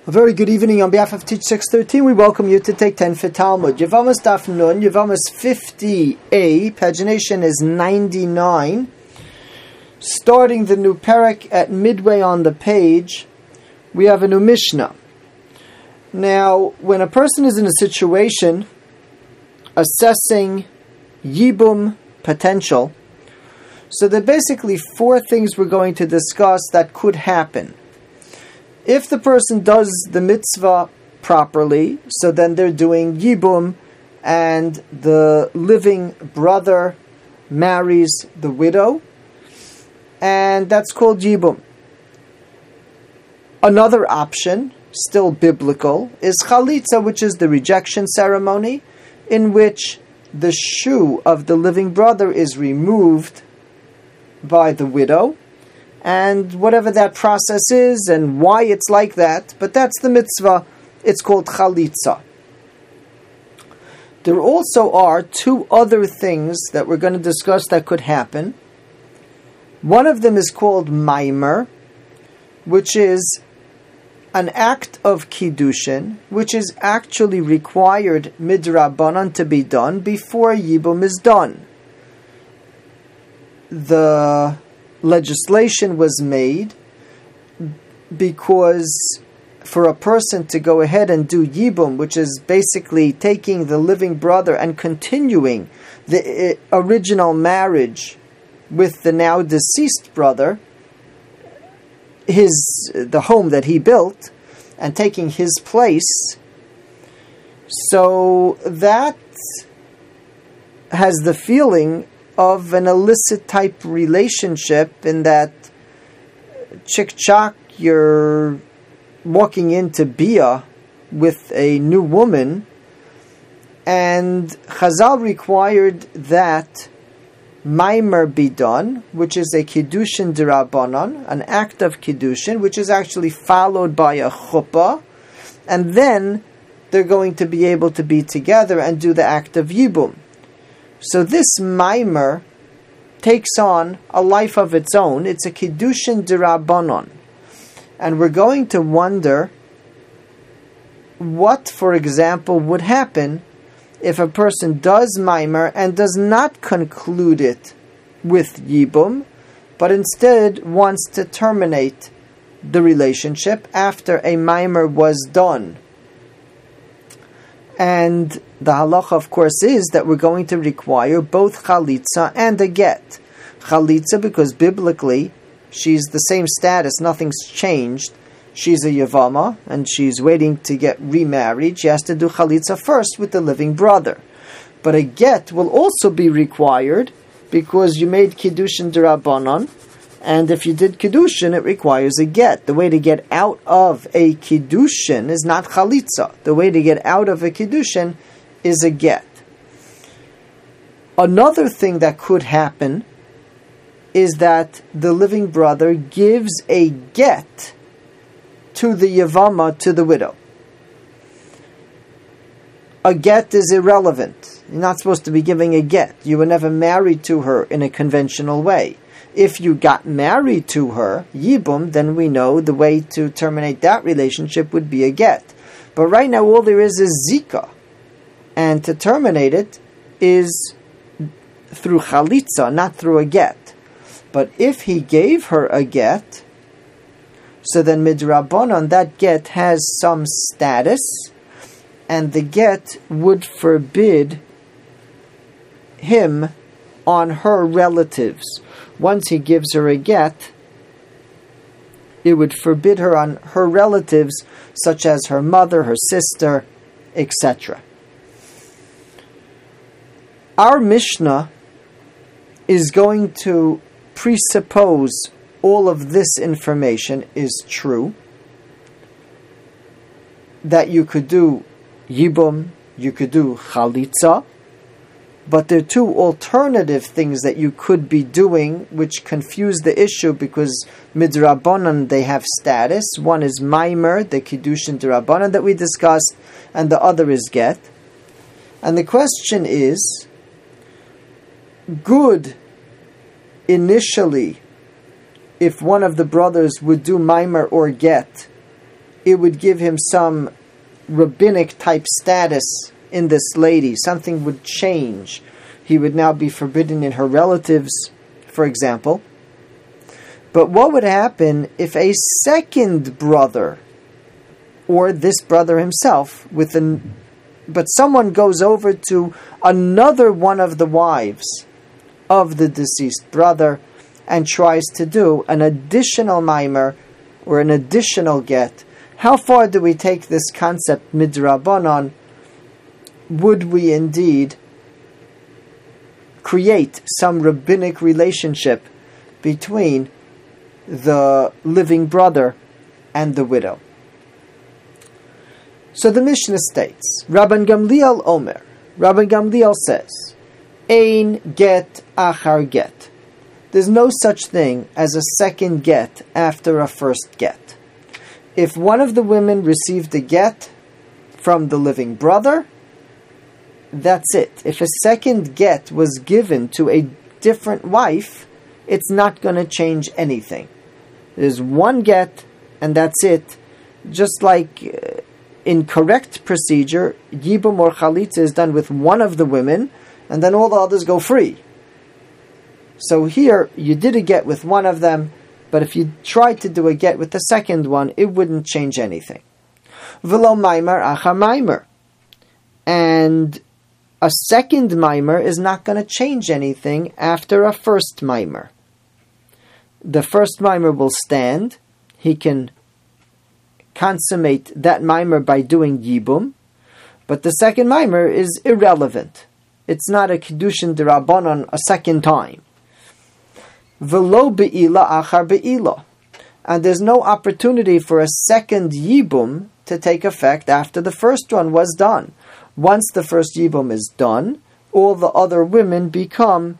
A very good evening. On behalf of Teach 613, we welcome you to take 10 for Talmud. Yevamos Daf Nun, Yevamos 50a, pagination is 99. Starting the new parak at midway on the page, we have a new Mishnah. Now, when a person is in a situation assessing Yibum potential, so there are basically four things we're going to discuss that could happen. If the person does the mitzvah properly, so then they're doing Yibum, and the living brother marries the widow, and that's called Yibum. Another option, still biblical, is Chalitza, which is the rejection ceremony, in which the shoe of the living brother is removed by the widow, and whatever that process is and why it's like that, but that's the mitzvah, it's called Chalitza. There also are two other things that we're going to discuss that could happen. One of them is called Maimer, which is an act of Kiddushin, which is actually required midrabanan to be done before Yibum is done. The legislation was made because for a person to go ahead and do Yibum, which is basically taking the living brother and continuing the original marriage with the now deceased brother, the home that he built, and taking his place, so that has the feeling of an illicit type relationship, in that chick-chock, you're walking into Bia with a new woman, and Chazal required that Maimer be done, which is a Kiddushin D'Rabbanan, an act of Kiddushin, which is actually followed by a chuppah, and then they're going to be able to be together and do the act of Yibum. So this Maimer takes on a life of its own. It's a Kiddushin D'Rabbanan. And we're going to wonder what, for example, would happen if a person does Maimer and does not conclude it with Yibum, but instead wants to terminate the relationship after a Maimer was done. And the halacha, of course, is that we're going to require both Chalitza and a get. Chalitza, because biblically, she's the same status, nothing's changed. She's a Yavama, and she's waiting to get remarried. She has to do Chalitza first with the living brother. But a get will also be required, because you made Kiddushin D'Rabbanan, and if you did Kiddushin, it requires a get. The way to get out of a Kiddushin is not Chalitza. The way to get out of a Kiddushin is a get. Another thing that could happen is that the living brother gives a get to the Yavama, to the widow. A get is irrelevant. You're not supposed to be giving a get. You were never married to her in a conventional way. If you got married to her, Yibum, then we know the way to terminate that relationship would be a get. But right now all there is Zika. And to terminate it is through Chalitza, not through a get. But if he gave her a get, so then midrabanan, that get has some status, and the get would forbid him on her relatives. Once he gives her a get, it would forbid her on her relatives, such as her mother, her sister, etc. Our Mishnah is going to presuppose all of this information is true, that you could do Yibum, you could do Chalitza, but there are two alternative things that you could be doing which confuse the issue, because midrabanan, they have status. One is Maimer, the Kiddushin D'Rabbanan that we discussed, and the other is get. And the question is, good initially if one of the brothers would do Maimer or get it would give him some rabbinic type status in this lady. Something would change. He would now be forbidden in her relatives, for example. But what would happen if a second brother, or this brother himself, but someone goes over to another one of the wives of the deceased brother and tries to do an additional mimer or an additional get? How far do we take this concept midrabanan? Would we indeed create some rabbinic relationship between the living brother and the widow? So the Mishnah states, Rabban Gamliel Omer, Rabban Gamliel says, Ein get achar get. There's no such thing as a second get after a first get. If one of the women received a get from the living brother, that's it. If a second get was given to a different wife, it's not going to change anything. There's one get, and that's it. Just like in correct procedure, yibum or chalitza is done with one of the women, and then all the others go free. So here, you did a get with one of them, but if you tried to do a get with the second one, it wouldn't change anything. V'lo maimer achar maimer. And a second mimer is not going to change anything after a first mimer. The first mimer will stand. He can consummate that mimer by doing yibum, but the second mimer is irrelevant. It's not a kedushin derabanan a second time. V'lo be'ila achar be'ila. And there's no opportunity for a second yibum to take effect after the first one was done. Once the first yibum is done, all the other women become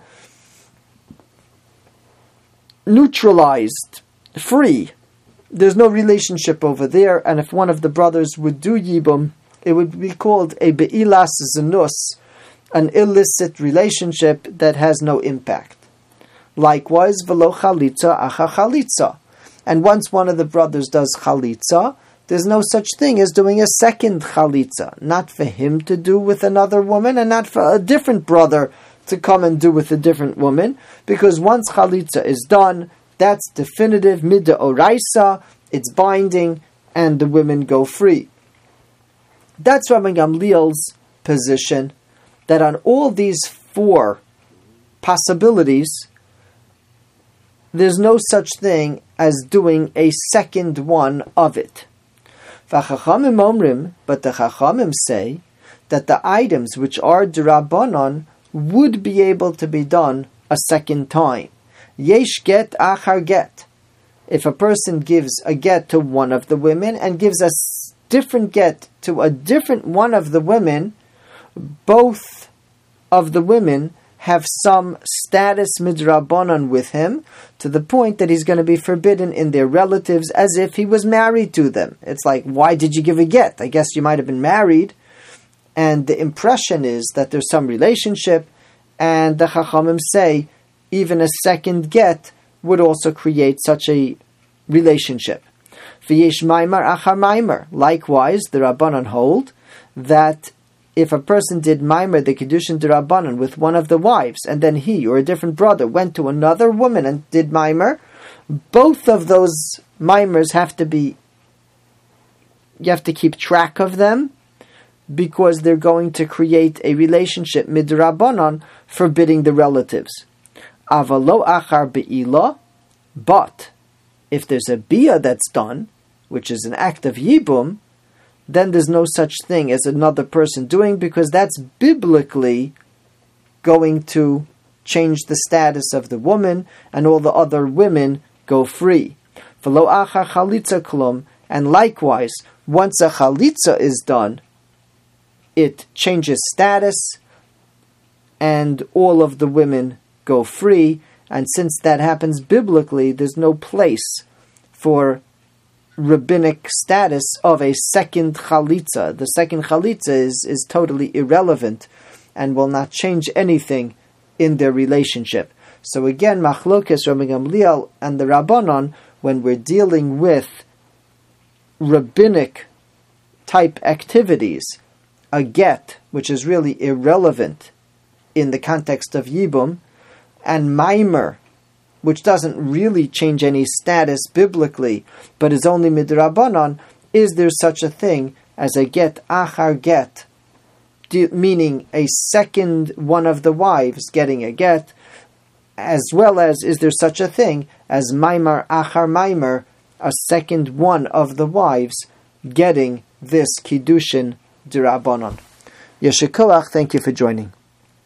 neutralized, free. There's no relationship over there, and if one of the brothers would do yibum, it would be called a be'ilas zenus, an illicit relationship that has no impact. Likewise, v'lo chalitza achar chalitza. And once one of the brothers does chalitza, there's no such thing as doing a second chalitza. Not for him to do with another woman, and not for a different brother to come and do with a different woman. Because once chalitza is done, that's definitive, midda oraisa, it's binding, and the women go free. That's Rabban Gamliel's position, that on all these four possibilities, there's no such thing as doing a second one of it. V'chachamim omrim, but the chachamim say that the items which are d'Rabbanan would be able to be done a second time. Yesh get achar get. If a person gives a get to one of the women and gives a different get to a different one of the women, both of the women have some status midrabanan with him, to the point that he's going to be forbidden in their relatives as if he was married to them. It's like, why did you give a get? I guess you might have been married, and the impression is that there's some relationship, and the Chachamim say even a second get would also create such a relationship. V'yesh maimar achar maimar. Likewise, the Rabbanan hold that if a person did maimer the kedushin d'Rabbanan with one of the wives, and then he or a different brother went to another woman and did maimer, both of those maimers you have to keep track of them, because they're going to create a relationship midrabanan, forbidding the relatives. Avalo achar be'ila, but if there's a bia that's done, which is an act of yibum, then there's no such thing as another person doing, because that's biblically going to change the status of the woman, and all the other women go free. V'lo achar chalitza klum, and likewise, once a chalitza is done, it changes status, and all of the women go free. And since that happens biblically, there's no place for rabbinic status of a second chalitza. The second chalitza is totally irrelevant and will not change anything in their relationship. So again, machlokes Rabban Gamliel and the Rabbanon, when we're dealing with rabbinic type activities, a get, which is really irrelevant in the context of Yibum, and Maimer, which doesn't really change any status biblically, but is only midrabanan, is there such a thing as a get achar get, meaning a second one of the wives getting a get, as well as is there such a thing as Maimar achar Maimer, a second one of the wives getting this kiddushin d'Rabbanan. Yeshikoach, thank you for joining.